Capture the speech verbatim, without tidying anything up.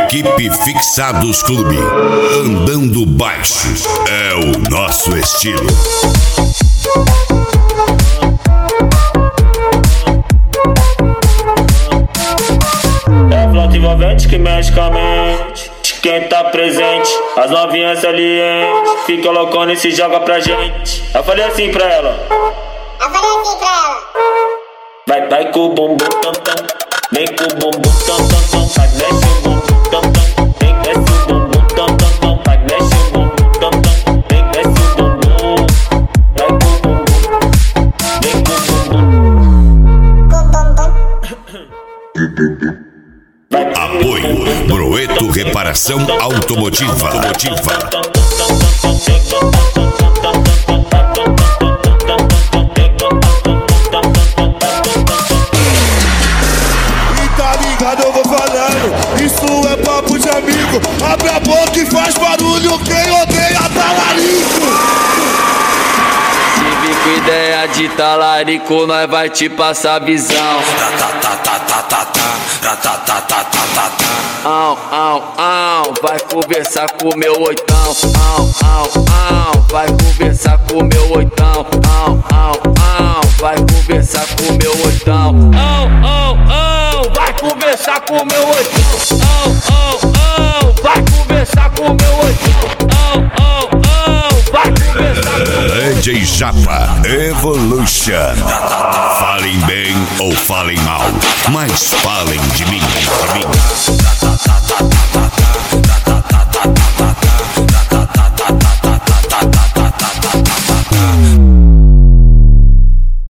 Equipe Fixados Clube. Andando baixo é o nosso estilo. É flauta envolvente que mexe com a mente. Quem tá presente, as novinhas salientes. Fica loucona e se joga pra gente. Eu falei assim pra ela. Eu falei assim pra ela. Vai, vai com o bumbum tam tam. Vem com o bumbum tam tam tam. Vai, mexe o bumbum tam tam. Vem, desce o bumbum tam tam tam. Vai, mexe o bumbum tam tam. Vem, desce o bumbum. Vai com o bumbum. Vem com o bumbum. Com o bumbum. Apoio Broeto Reparação Automotiva. Automotiva. E tá ligado, eu vou falando. Isso é papo de amigo. Abre a boca e faz barulho. Quem odeia talarico. Se vir com ideia de talarico, nós vai te passar visão. Au, au, au, vai conversar com meu oitão. Au, au, au, vai conversar com meu oitão. Au, au, au, vai conversar com meu oitão. Au, au, au, vai conversar com meu oitão. Au, au, au, vai conversar com meu oitão. Au, au, au, vai conversar com meu oitão. D J Japa Evolution. Falem bem ou falem mal, mas falem de mim, de mim.